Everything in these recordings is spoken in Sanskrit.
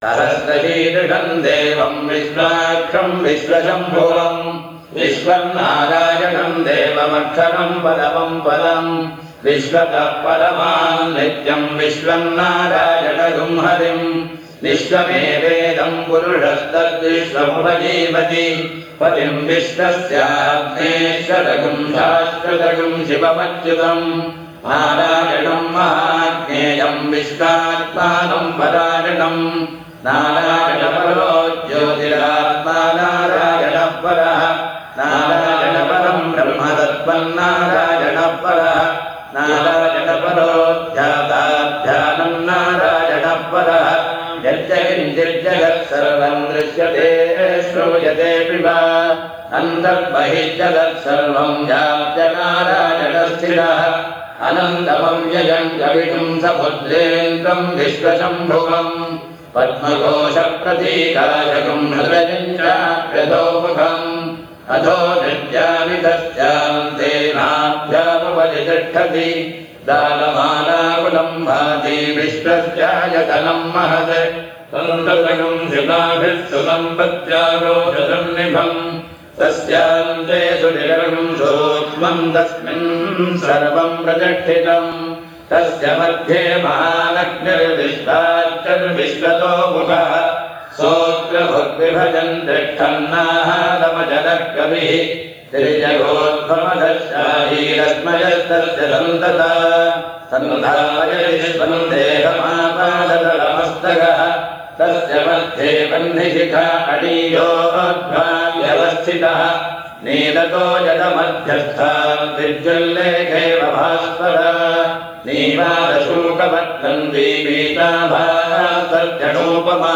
सहस्रशीर्षम् देवम् विश्वाक्षम् विश्वशम्भुवम् विश्वन्नारायणम् देवमक्षरम् पदमम् पदम् विश्वतः परमान् नित्यम् विश्वन्नारायणगुम् हरिम् विश्वमेवेदम् पुरुषस्तद्विश्वमुपजीवति पतिम् विश्वस्याग्नेश्वरगुम् शाश्वतगुम् शिवमच्युतम् नारायणम् महाज्ञेयम् विश्वात्मानम् परायणम् नारायणपरो ज्योतिरात्मा नारायणः परः नारायणपरम् ब्रह्मतत्त्वन्नारायणः परः नारायणपरो ध्याताध्यानम् नारायणः परः यच्चकिञ्चिज्जगत् सर्वम् दृश्यते श्रूयते पिबा अन्तर्बहिर्जगत् सर्वम् व्याप्य नारायणस्थिरः अनन्तमव्ययम् कवितुम् समुद्रेन्द्रम् विश्वशम्भुवम् पद्मघोषप्रतीकाशकम् हृदयम् चाप्यतोमुखम् अधो नित्यानि तस्यान्ते नाभ्यामुपतिष्ठति दानमालाकुलम् भाति विश्वस्यायतनम् महत् सन्ततगम् शिलाभिः सुसम्पत्यागोचसन्निभम् तस्यान्ते सुनिरगम् सूक्ष्मम् तस्मिन् सर्वम् प्रतिष्ठितम् तस्य मध्ये महालक्ष्मीर्विश्वाच्चर्विश्वतो मुखः सोऽग्रभुग्विभजन् तिष्ठन्नाहारमजनः कविः तिर्यगोद्भवदशाहीरस्मयस्तस्य सन्तता सन्धायतिष्वन्देहमापादतलमस्तकः तस्य मध्ये बह्निशिखा अणीयोऽध्वाव्यवस्थितः नीलतो यदमध्यस्था विद्युल्लेखेव भास्वरा नीवादशूकवत्नन्दी पीताभासर्जनोपमा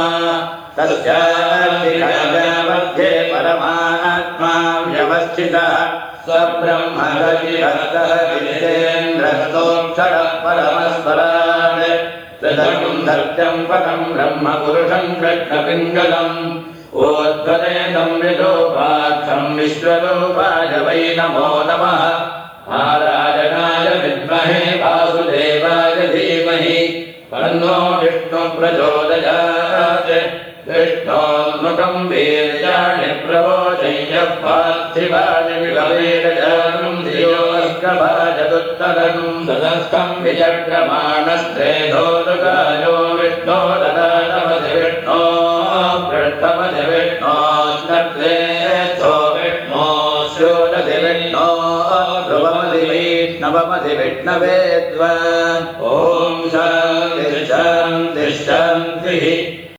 तस्यामध्ये परमात्मा व्यवस्थितः स्वब्रह्मगतिभक्तः विद्येन्द्रस्तोक्षरः परमस्वरात् त्रिदम् धर्त्यम् पदम् ब्रह्मपुरुषम् कृष्णपिङ्गलम् ओध्वरेतम् विलोपाक्षम् विश्वरूपाय वै नमो नमः नारायणाय विद्महे वासुदेवाय धीमहि तन्नो विष्णुप्रचोदयात् विष्णोन्मुखम् वीर्याणि प्रवोचय्यः पार्थिवानि विभवेरजानम् धियोऽर्कभाजदुत्तरम् तदस्थम् विचक्रमाणस्त्रेधोदकायो विष्णो ददातमधि विष्णो पृष्ठमधि विष्णोश्नत्रेस्थो विष्णो स्योदधि विष्णो ध्रुवमधि वैष्णवमधि विष्णवे त्वा ॐ शान्तिः शान्तिः शान्तिः।